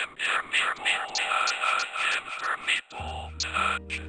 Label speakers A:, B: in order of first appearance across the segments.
A: Impermeable touch.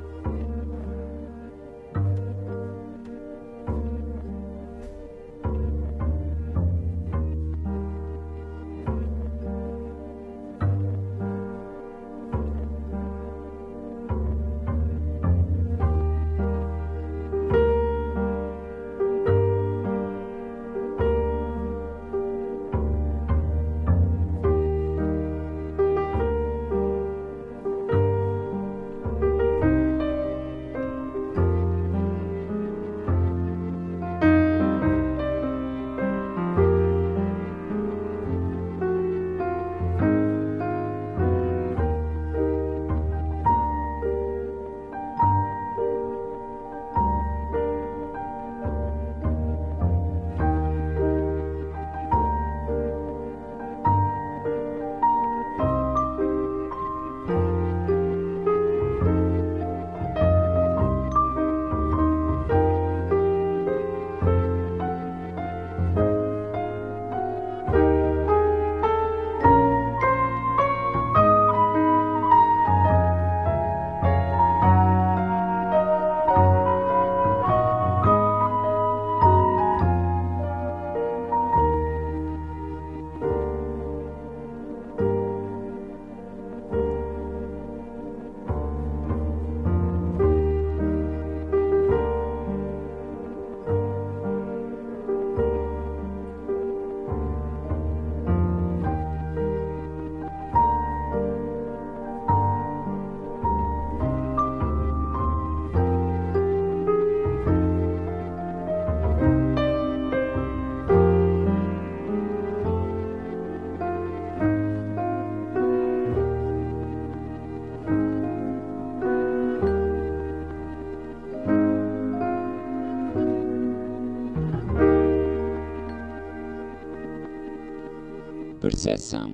B: Percepção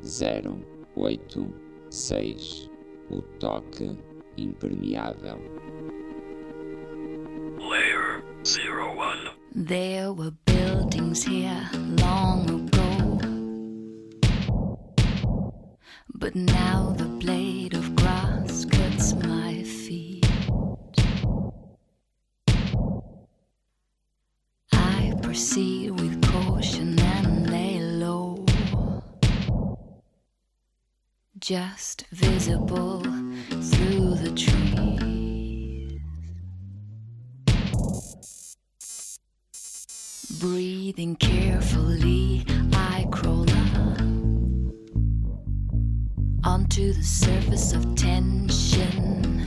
B: 086. O toque impermeável.
A: Layer 01.
C: There were buildings here long ago, but now the blade of grass cuts my feet. I proceed with caution and lay low, just visible through the trees. Breathing carefully, I crawl up onto the surface of tension.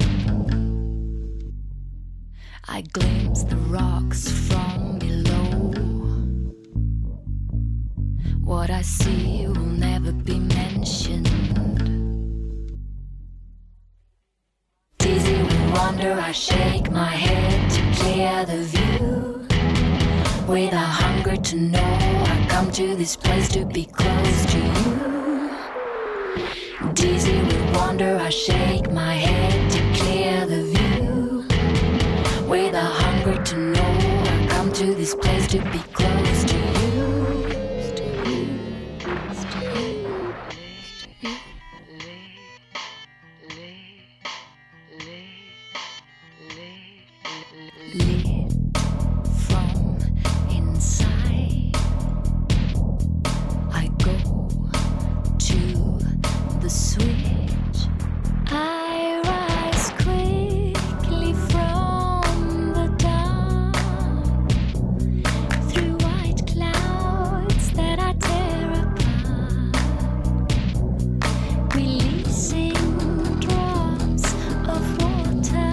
C: I glimpse the rocks from below. What I see will never be mentioned. Dizzy with wonder, I shake my head to clear the view. With a hunger to know, I come to this place to be close to you. Dizzy with wonder, I shake my head to clear the view. With a hunger to know, I come to this place to be close to you. Lit from inside, I go to the switch. I rise quickly from the dark, through white clouds that I tear apart, releasing drops of water.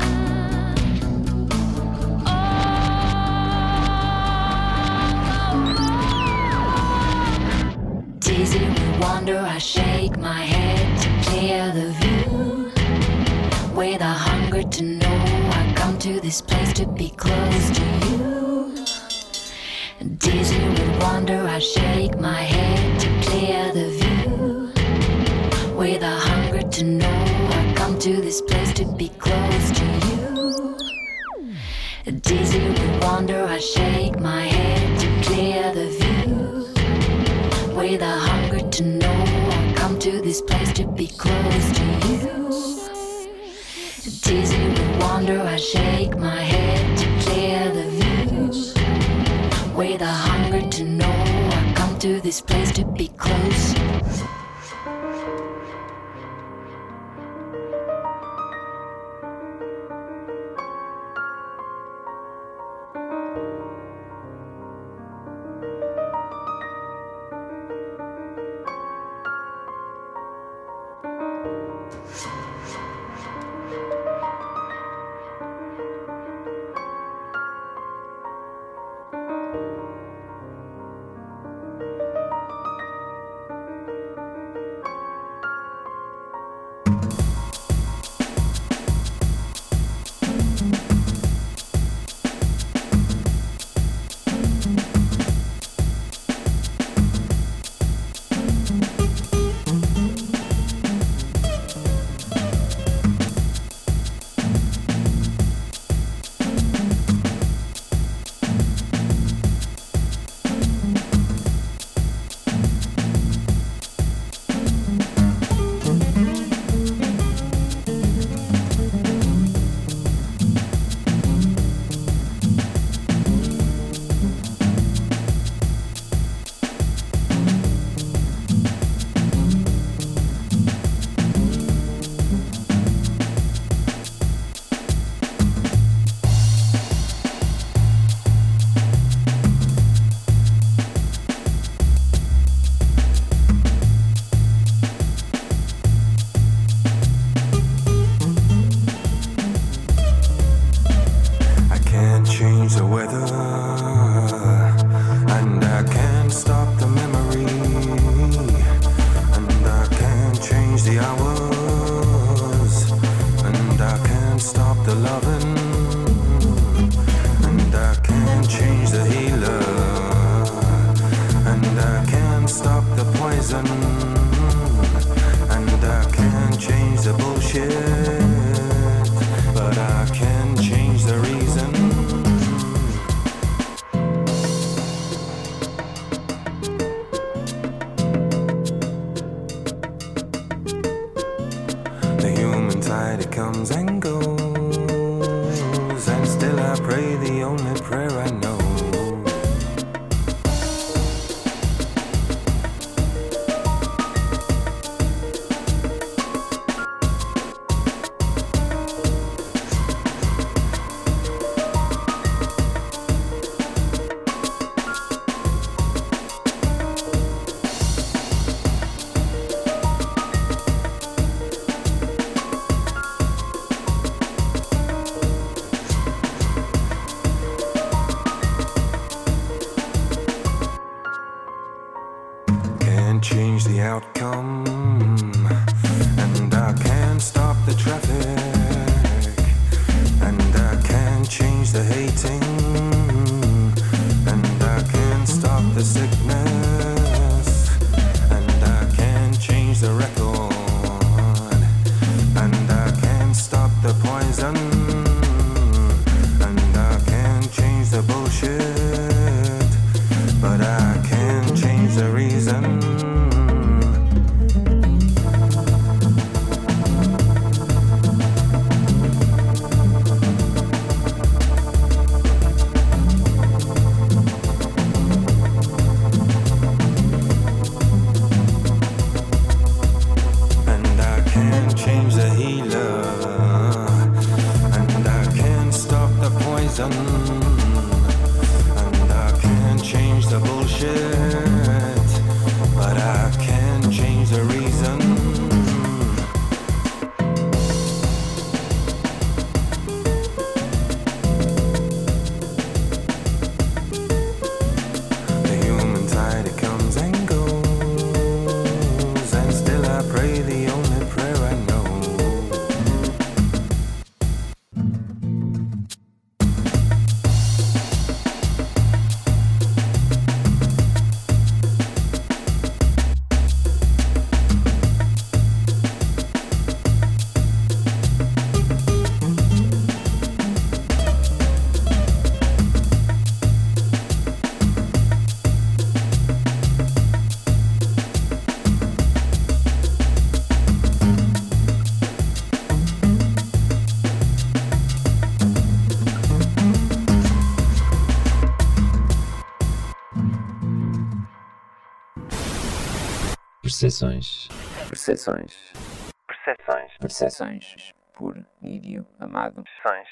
C: Dizzy with wonder, I shake my head to clear the view. With a hunger to know, I come to this place to be close to you. Dizzy with wonder, I shake my head to clear the view. With a hunger to know, I come to this place to be close to you. Dizzy with wonder, I shake my head to clear the view. With a hunger to know, I come to this this place to be close to you. Dizzy with wonder, I shake my head to clear the view. With a hunger to know, I come to this place to be close.
D: Change the outcome, and I can't stop the traffic, and I can't change the hating, and I can't stop the sickness, and I can't change the record, and I can't stop the poison, and I can't change the bullshit, but I can change the reason.
B: Percepções. Percepções.
E: Percepções.
B: Percepções. Por Nídio Amado.
E: Percepções.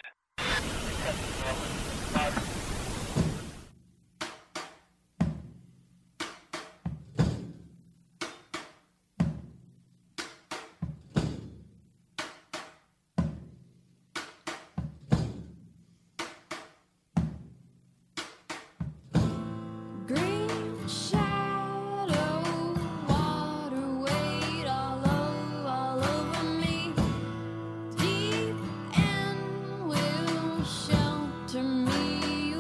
F: Green shadow, water weight all over me. Deep end will shelter me.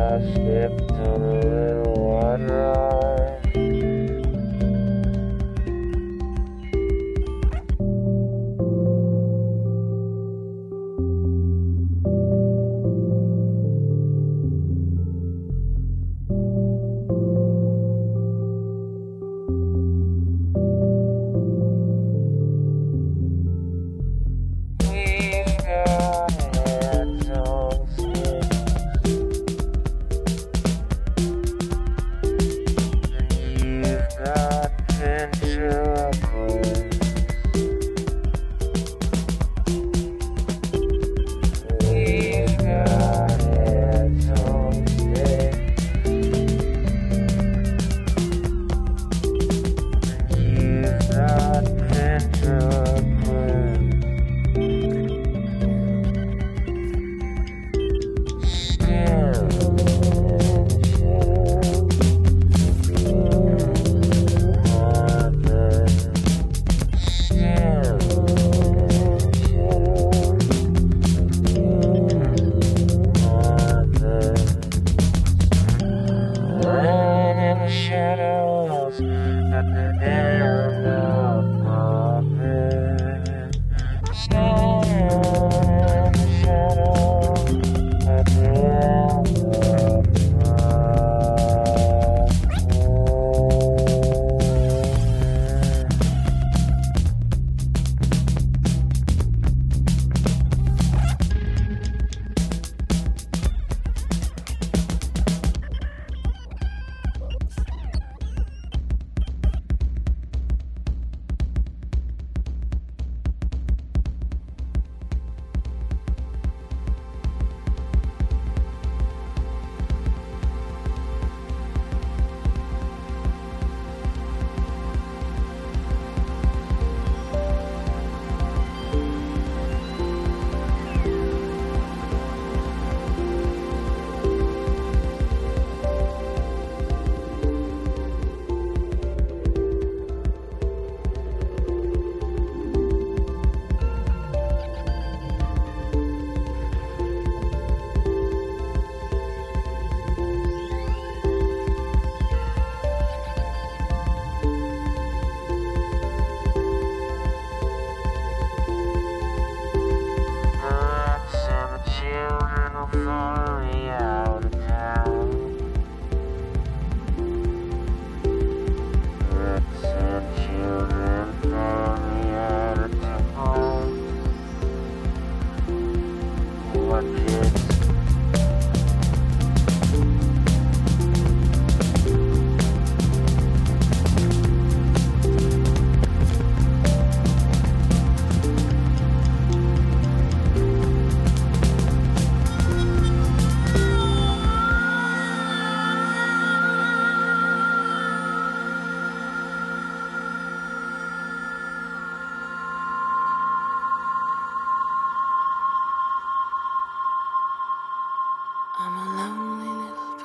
E: I'm a lonely little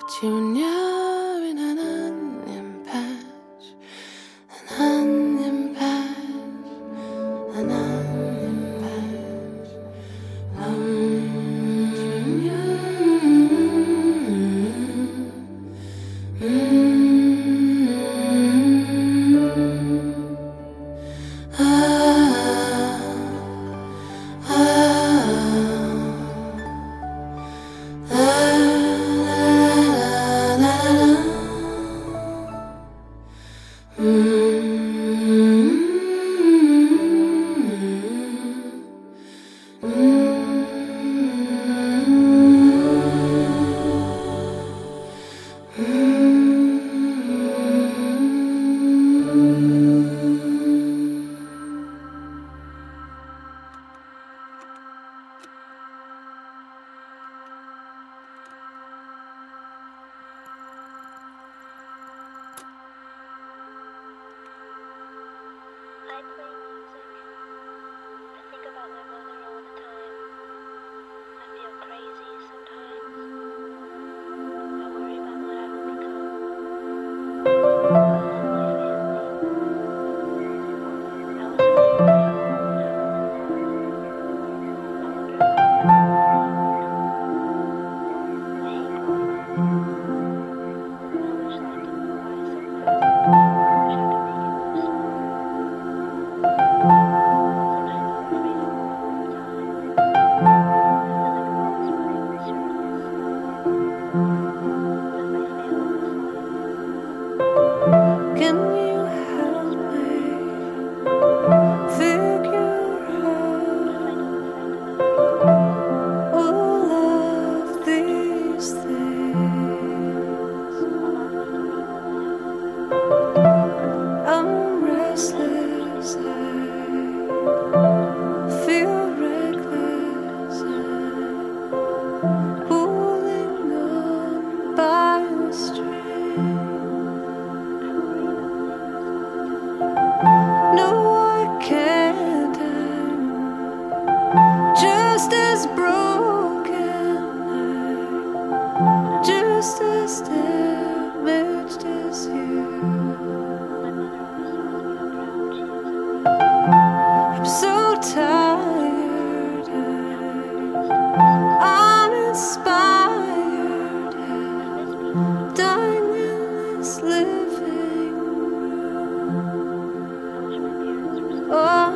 E: petunia in an onion patch, an onion patch, an onion patch. La just as damaged as you. I'm so tired, uninspired, dying in this living room. Oh.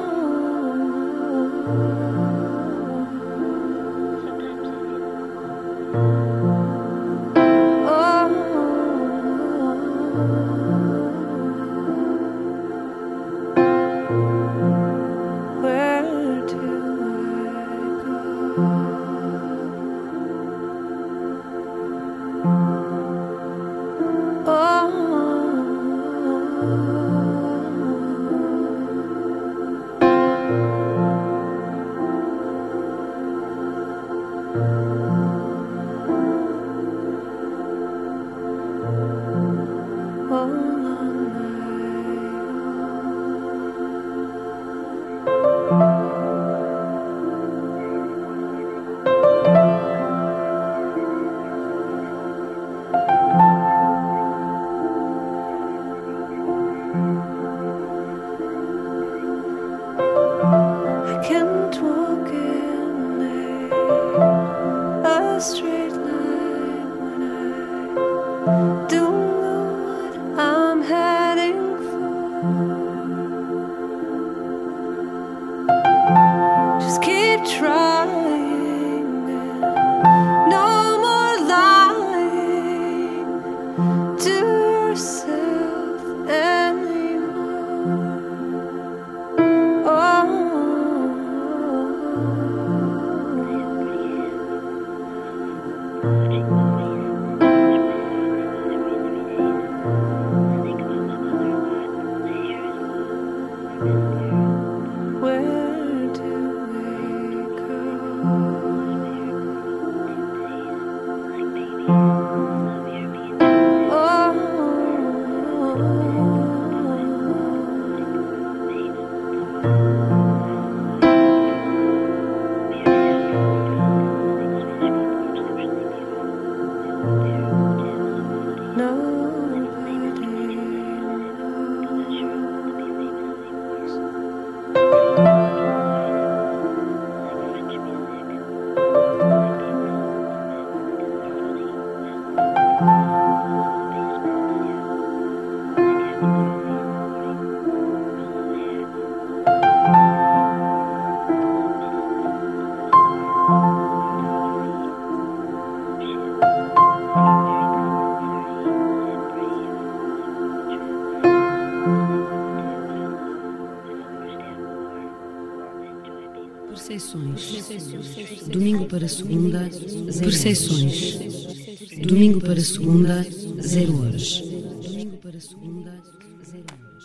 G: Domingo para segunda, percepções. Domingo para segunda, 0 horas. Domingo para segunda, 0 horas.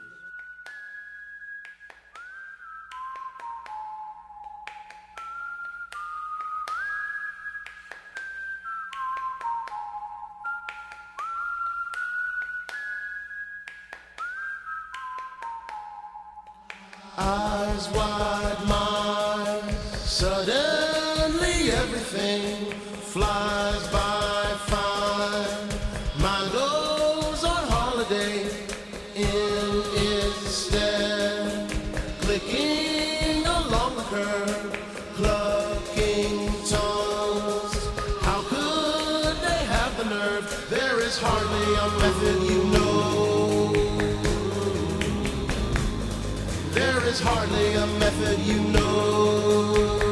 H: Eyes wide, mind, suddenly everything flies by fine. Mind goes on holiday in its stead, clicking along the curb, clucking tongues. How could they have the nerve? There is hardly a method, you know. There is hardly a method, you know.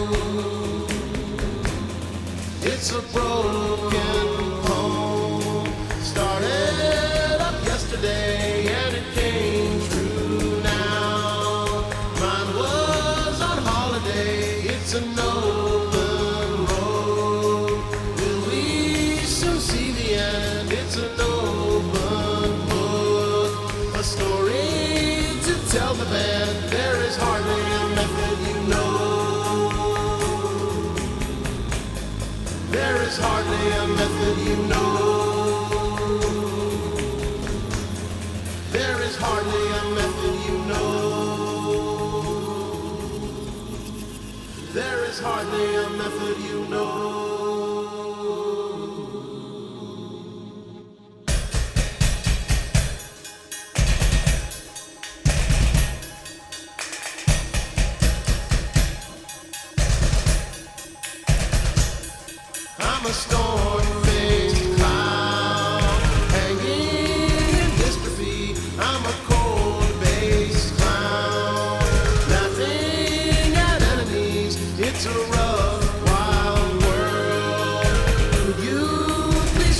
H: It's a broken home, started up yesterday and it came true now. Mine was on holiday, it's an open road. Will we soon see the end? It's an open book, a story to tell the band. There is hardly a method, you know. There is hardly a method, you know. There is hardly a method, you know. There is hardly a method, you know.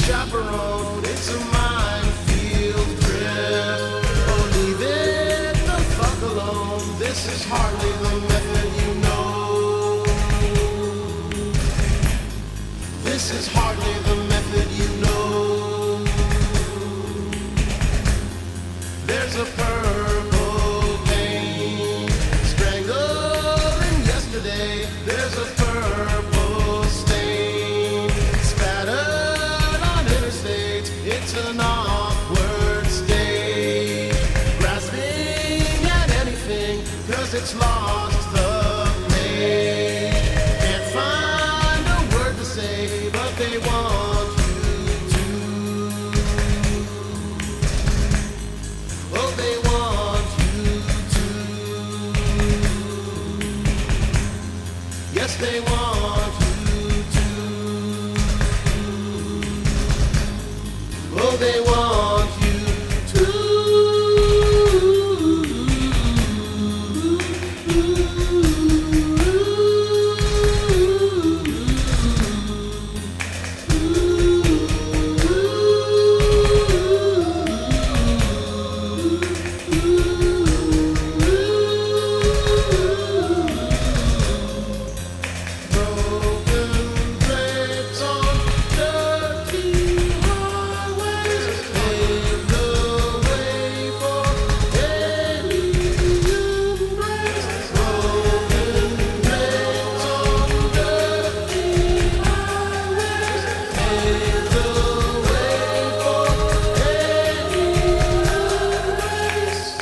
H: chaperone. It's a minefield trip. Oh, leave it the fuck alone. This is hardly the method you know. This is hardly the method you know. There's a purple pain strangling yesterday. There's a purple stain spattered on interstates. It's an awkward state, grasping at anything 'cause it's lost the play. Can't find a word to say, but they want you to. Oh, they want you to. Yes, they want you to. Oh, they want you to. Broken bricks on dirty highways pave the way for alien race. Broken bricks on dirty highways pave the way for alien race.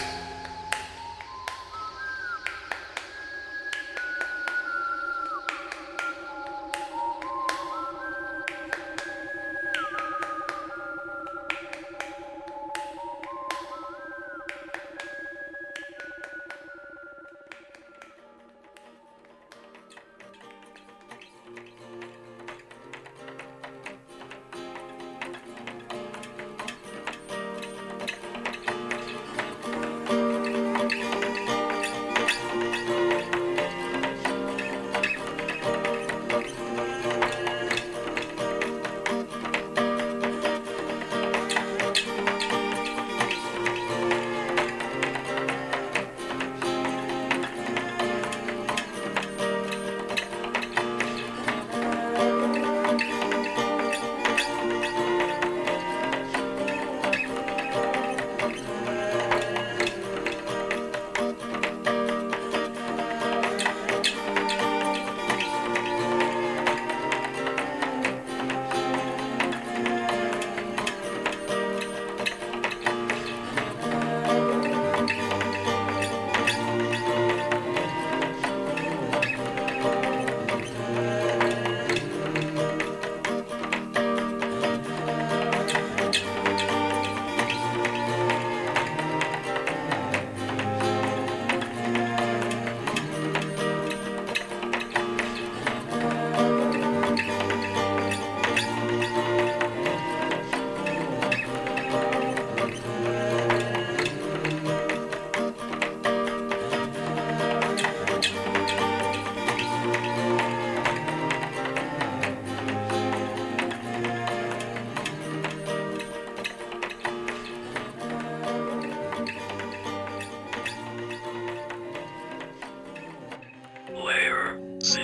A: Layer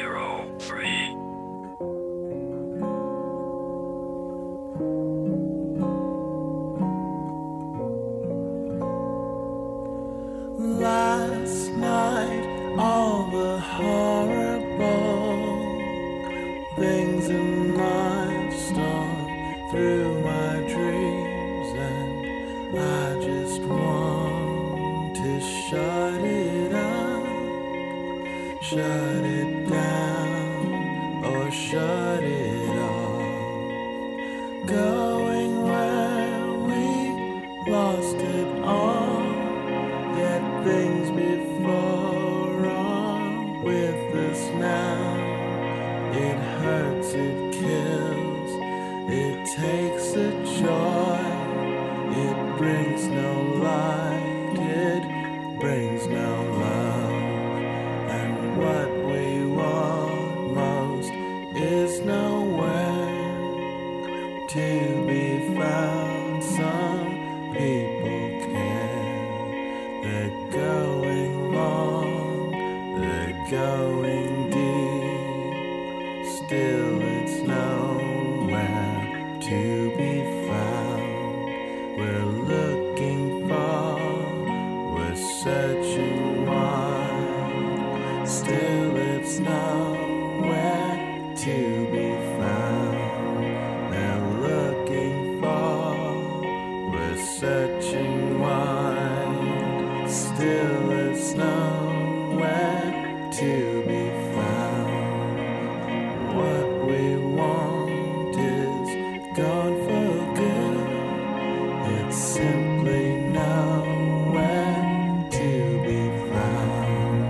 A: 03.
I: Last night, all the horrible things in life stormed through my dreams, and I just want to shut it up, shut it down, or shut it off. Going where we lost it all. Yet things before are with us now. It hurts, it kills, it takes a joy. It brings no light, it brings no love. And what we want most is nowhere. to be found. Some people care. They're going long, they're going deep. Still, it's nowhere to be found. We're looking far, we're searching wide. Still, it's nowhere to be found. They're looking far, we're searching wide. Still, it's nowhere to be found. What we want is gone for good. It's simply nowhere to be found.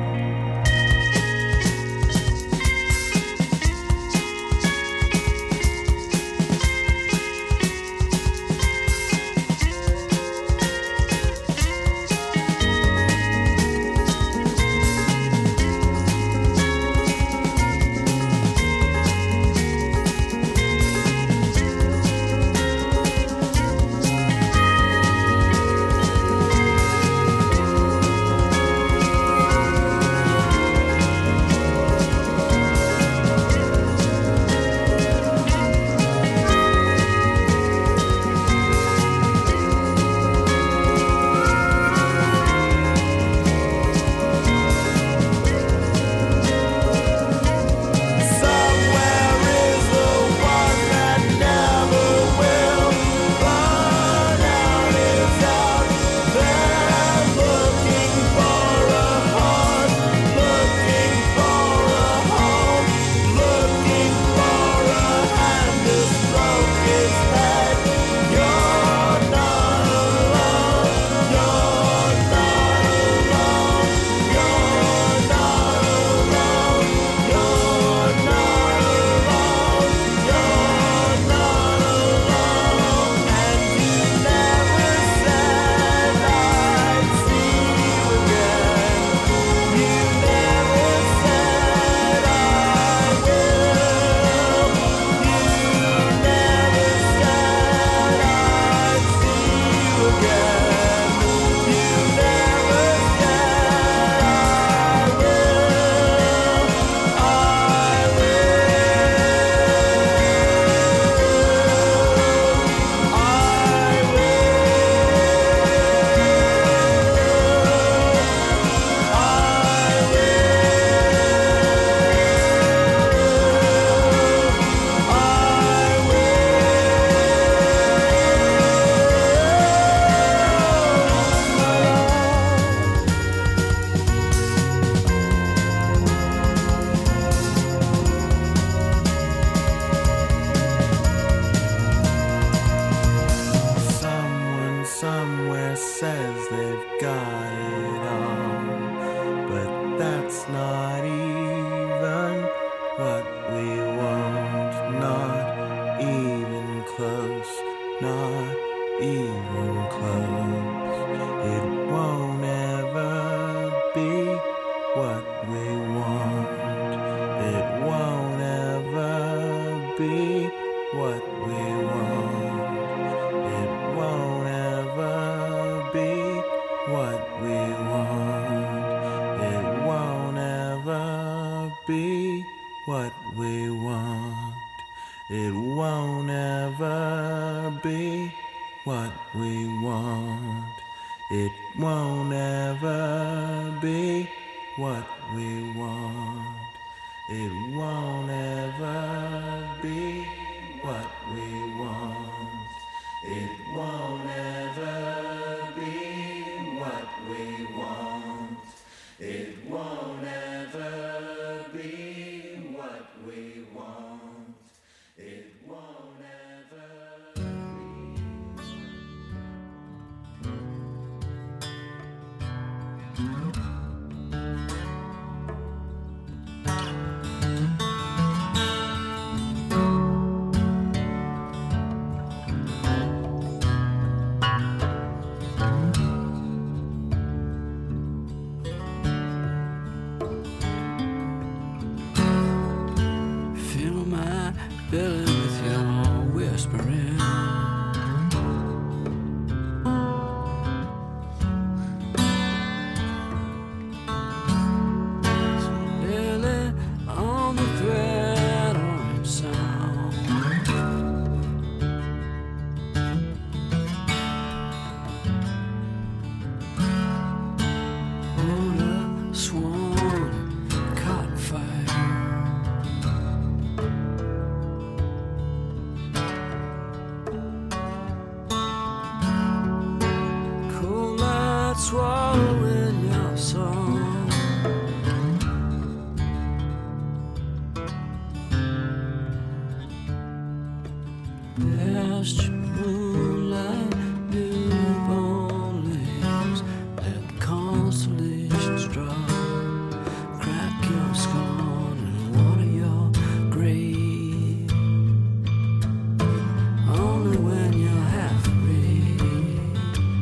I: Somewhere says they've got it all, but that's not even what we want. Not even close, not even close. It won't ever be what we want. It won't ever be what we want. It won't ever be what we want. It won't ever be what we want. It won't ever be what we want. It won't ever be what we want. It won't ever be what we want. It won't ever be what we want. It won't ever be what we want. It won't ever be. swallowing your song. Past your moonlight, newborn leaves, let constellations drop. Crack your skull and water your grave. Only when you're half awake.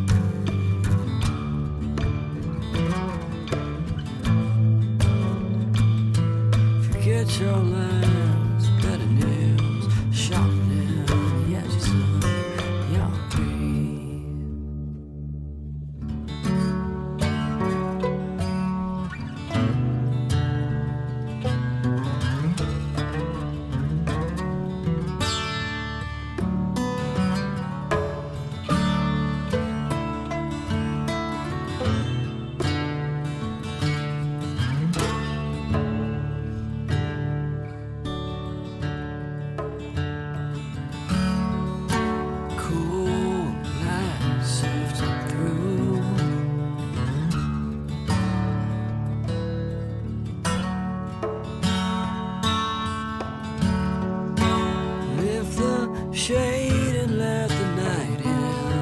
I: Forget your lines, better nails, sharpening the edges of your grave. Cool light sifting through. Lift the shade and let the night in.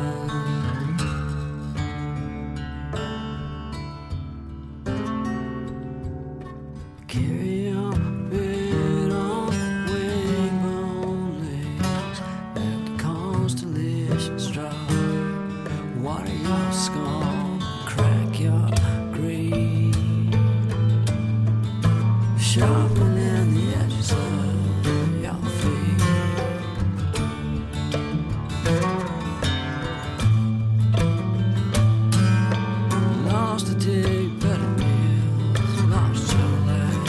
I: Carry your bed on wing-bone legs. Let the constellations drop. Water your skull, crack your grave. Sharpening the edges of your fate. Lost to take better meals, lost your life.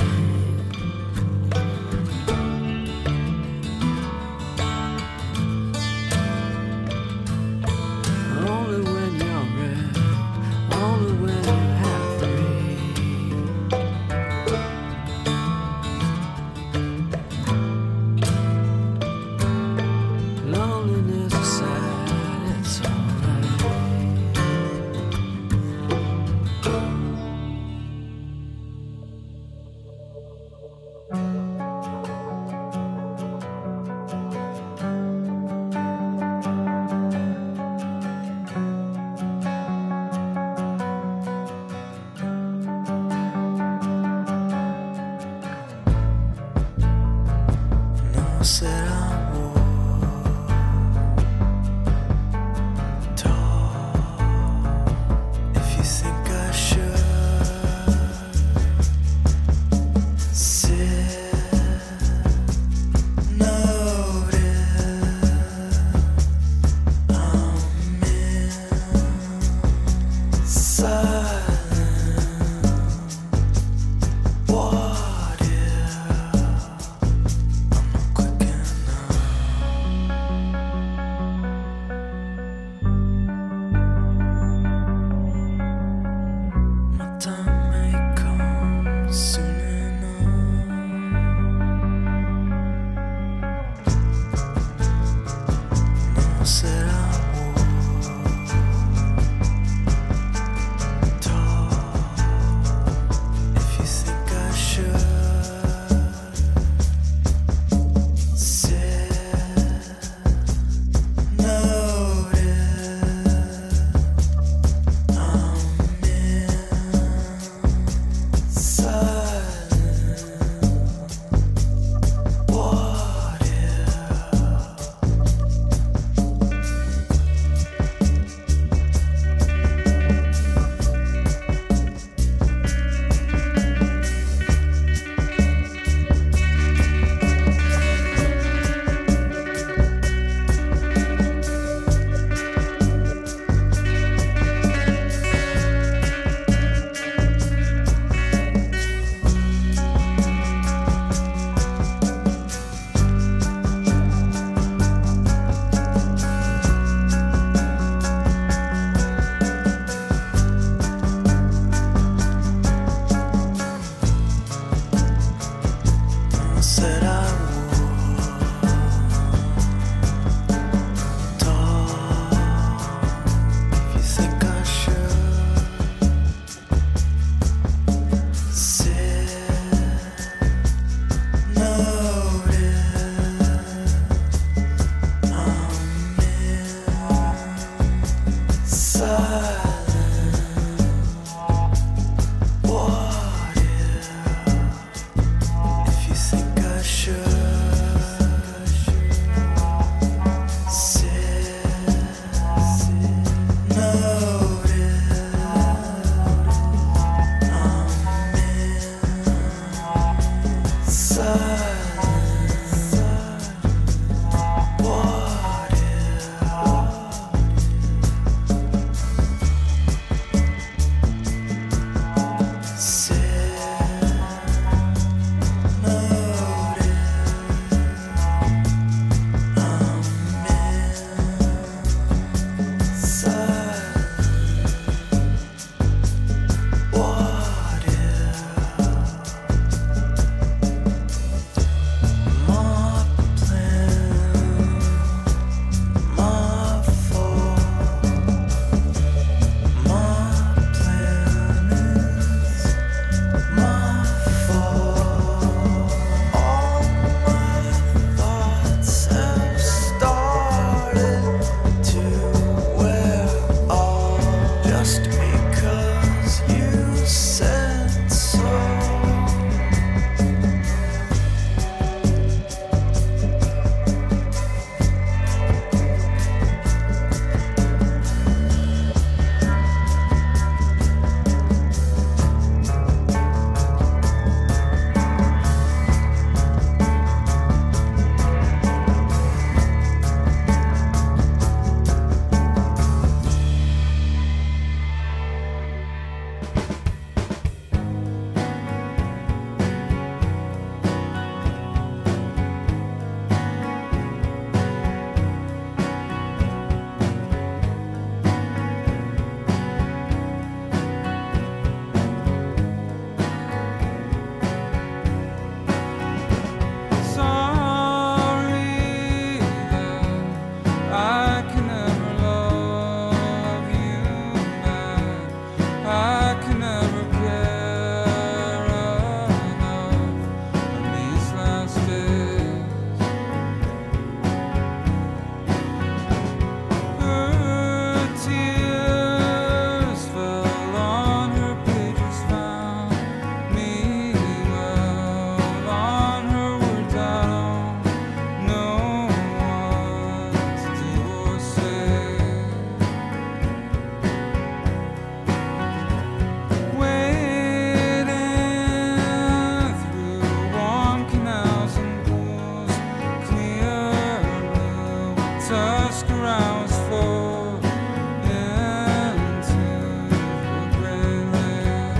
J: Tuscarora was full into the gray lake.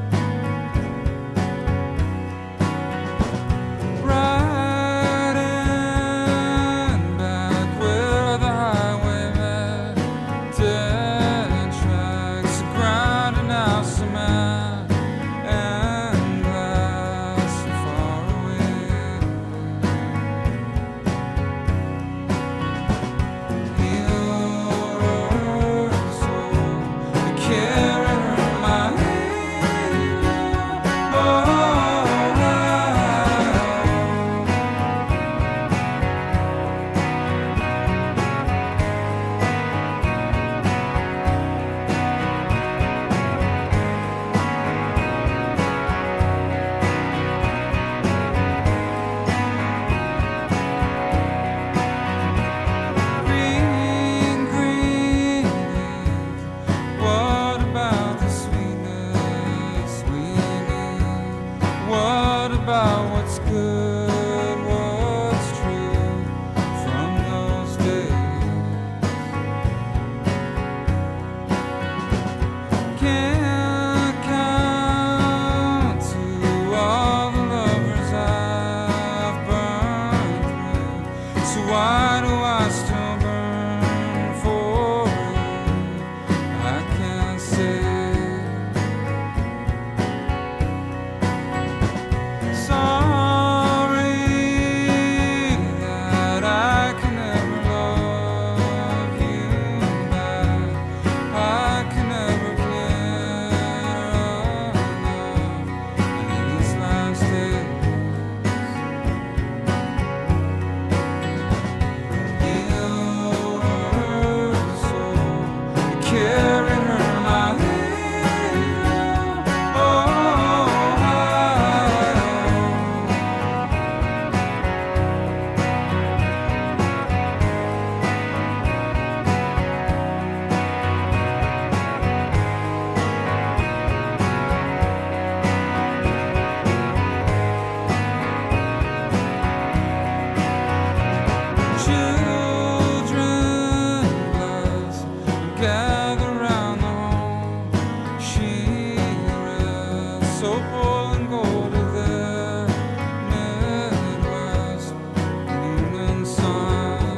J: Riding back where the highway met, dead tracks grinding out cement and glass far away. Green, green, what about the sweetness we need? What about what's good, what's true from those days? Can't count to all the lovers I've burned through. So why do I still burn for you? I can't say. Sorry that I can never love you back. I can never get enough in these last days. Carry her, my lady. Oh, children bless, gather round the home she rests, so full and gold of their Midwest evening sun.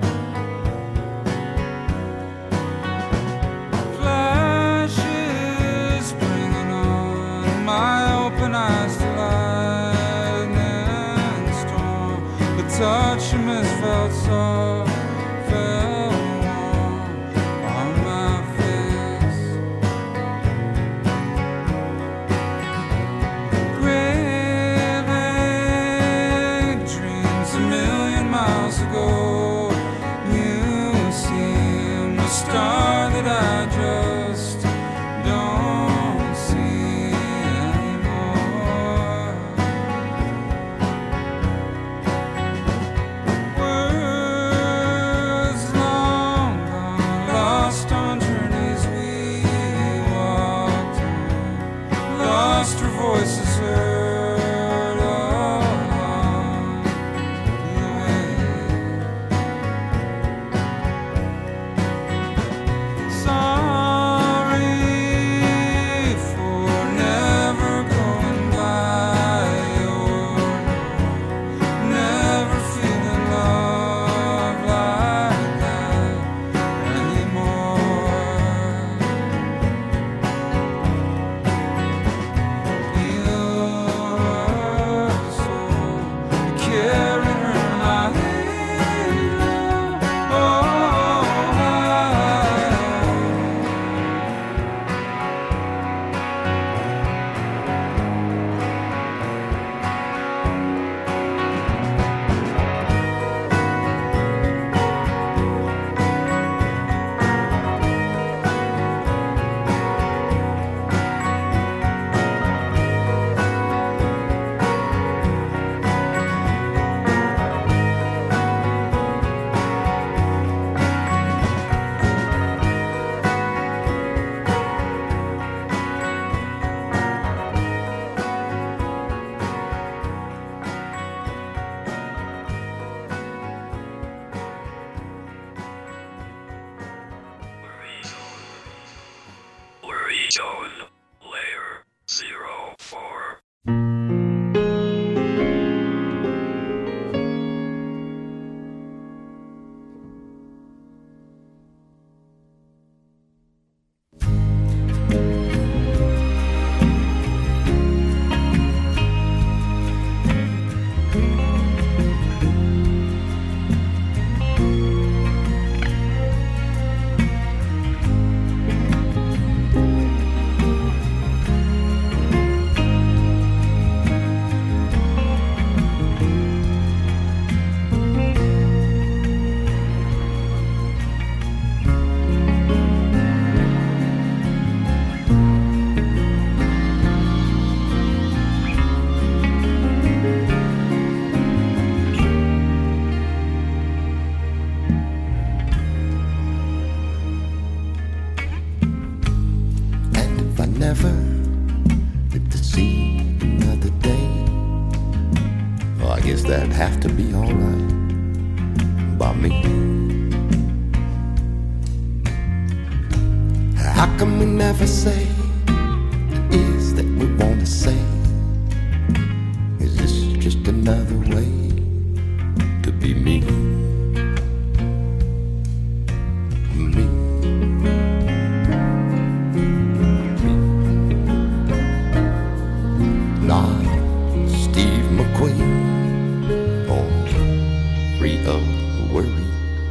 J: Flashes bringing on my open eyes to lightning storm. The touch of mist felt soft, felt warm on my face. Grave dreams a million miles ago. You seem the star that I just don't see anymore. Words long gone, lost on journeys we walked on, lost her voices heard along the way.
A: Zone Layer 04.
H: Never live to see another day. Well, I guess that'd have to be alright by me. How come we never say it is that we want to say? Is this just another way to be me? Me. Steve McQueen, oh, free of worry.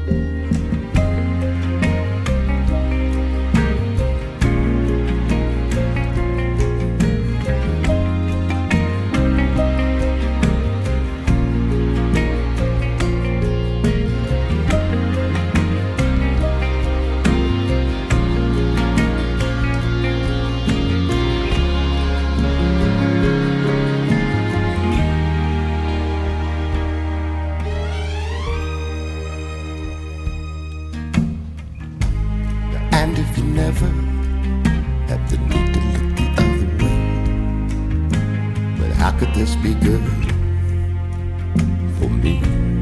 H: And if you never have the need to look the other way, but how could this be good for me?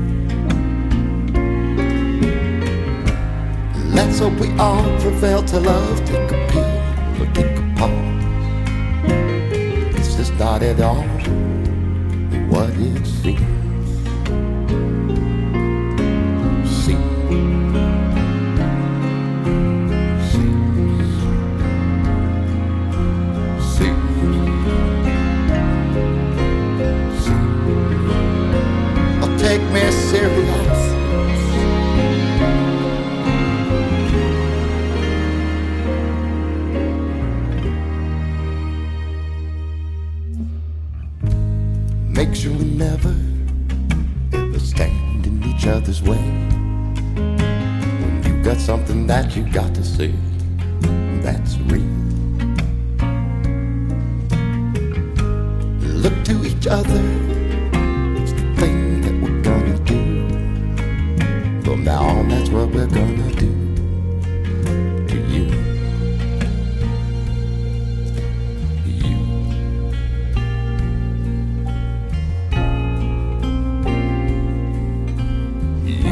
H: Let's hope we all prevail to love, take a pill or take a pause. It's just not at all what it seems. Take me serious. Make sure we never ever stand in each other's way. When you got something that you got to say, that's real. Look to each other. From now on, that's what we're gonna do to you. You. You.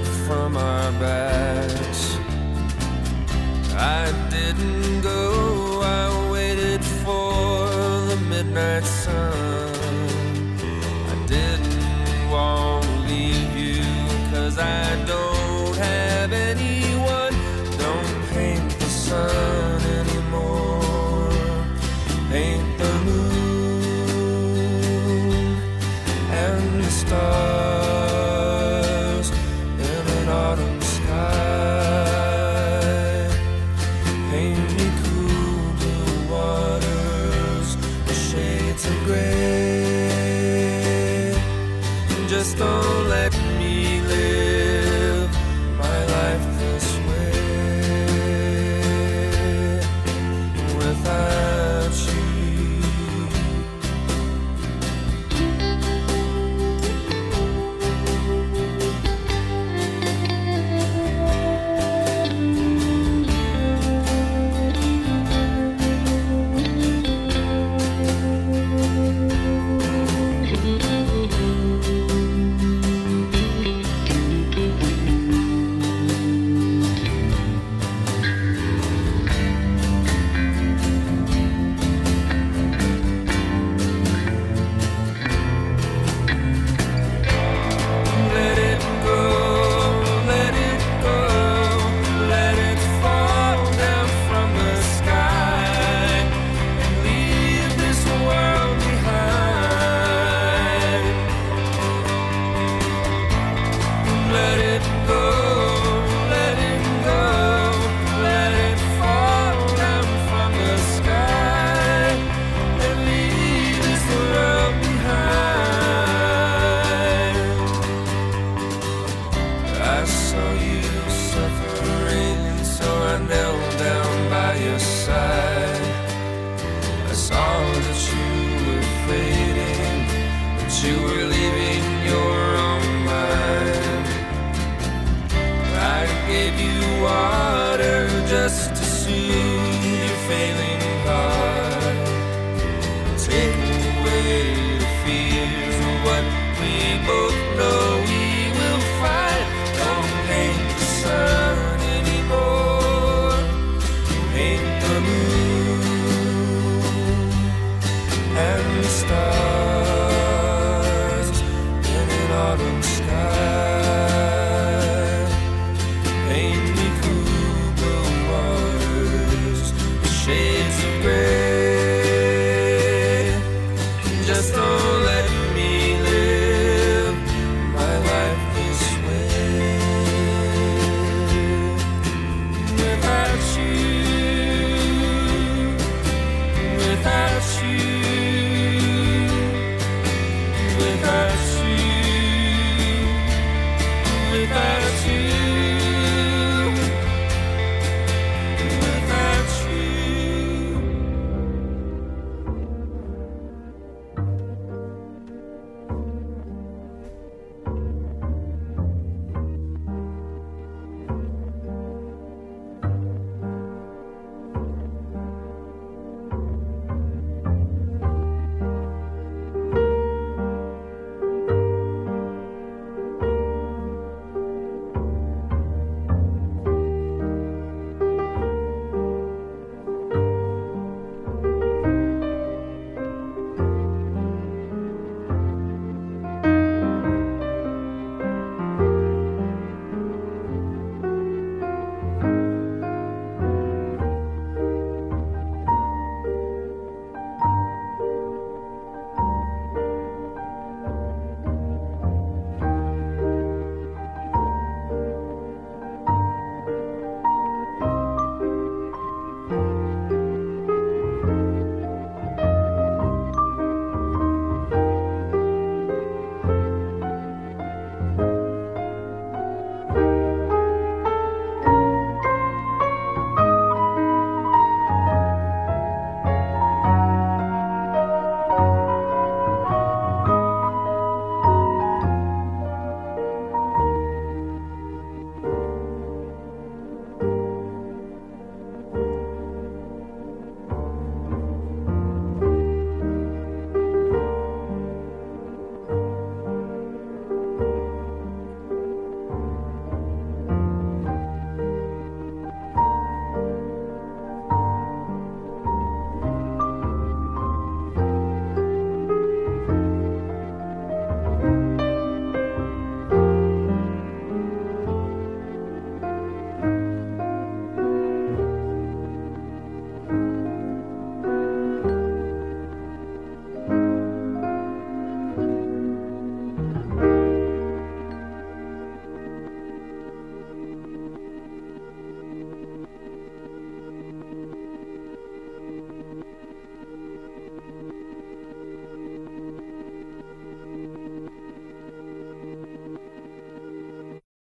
I: slip from our backs. I didn't go, I waited for the midnight sun. I didn't want to leave you, 'cause I don't have anyone. Don't paint the sun anymore, paint the moon and the stars in an autumn sky. Paint me cool blue waters, the shades of gray. Just don't let me live my life this way without you. Let it go, let it go, let it fall down from the sky and leave this world behind. Let it go, let it go, let it fall down from the sky and leave this world behind. I saw you suffering, so I knelt down by your side. I saw that you were fading, that you were leaving your own mind. I gave you water just to soothe